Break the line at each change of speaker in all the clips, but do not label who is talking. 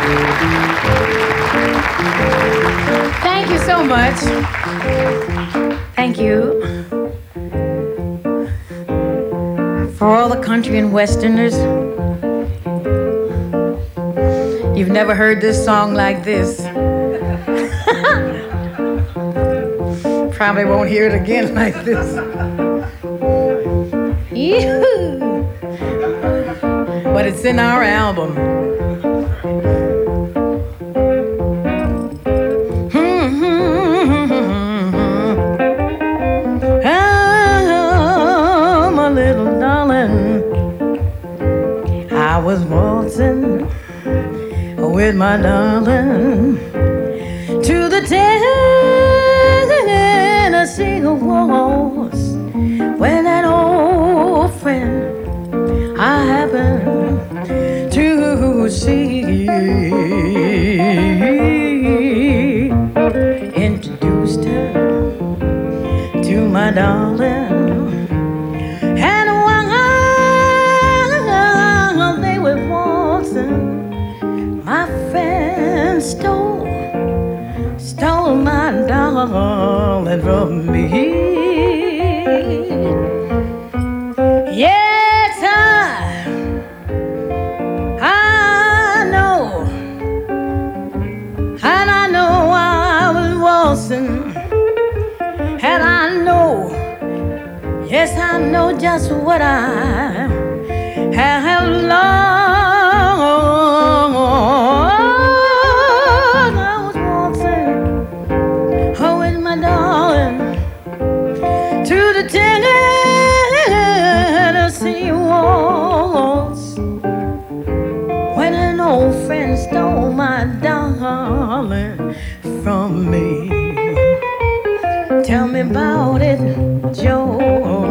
Thank you so much. Thank you for all the country and westerners. You've never heard this song like this. Probably won't hear it again like this. Yee-hoo. But it's in our album. Oh, my little darling, I was waltzing with my darling to the Tennessee waltz when that old friend I happened to see introduced her to my darling, and while they were waltzing, my friend stole my darling from me. Yes, I know, and I know I was waltzing, and I know, yes, I know just what I have lost. I was waltzing, oh, with my darling to the Tennessee waltz when an old friend stole my darling from me. Tell me about it, Joe.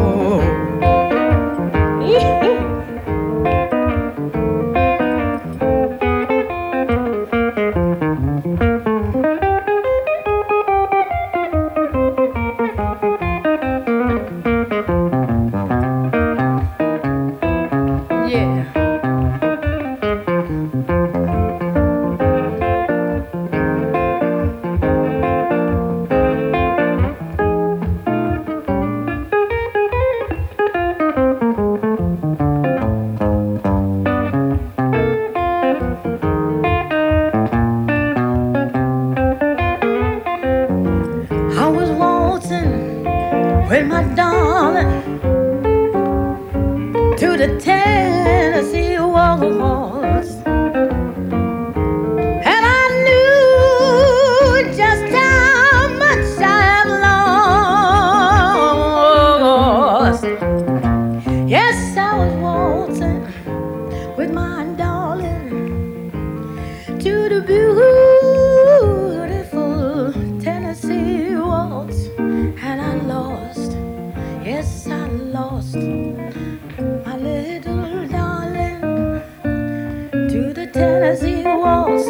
I was waltzing with my darling to the Tennessee waltz, and I knew just how much I have lost. Yes, I was waltzing with my darling to the beautiful Tennessee waltz, and I lost, yes, I lost my little darling to the Tennessee waltz.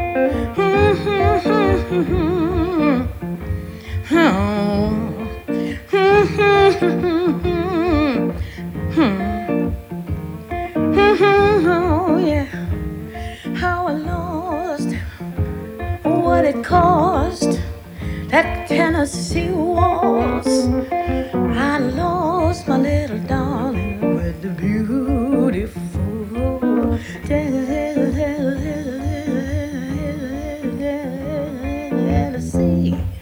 Oh, yeah, how I lost what it cost, that Tennessee waltz. I lost my little darling with the beautiful Tennessee.